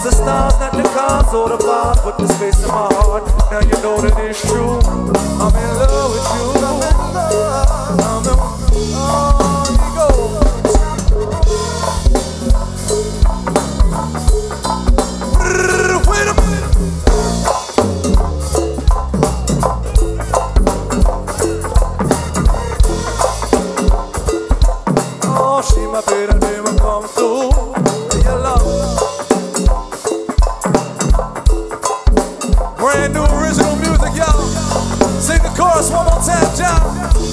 the stars, not the cars or the bars, but the space in my heart. Now you know that it's true. I'm in love with you. I'm in love. I'm in love. Oh, here you go. Wait a minute. Oh, she my baby, never come through. Your love. Brand new original music, y'all. Sing the chorus one more time, John.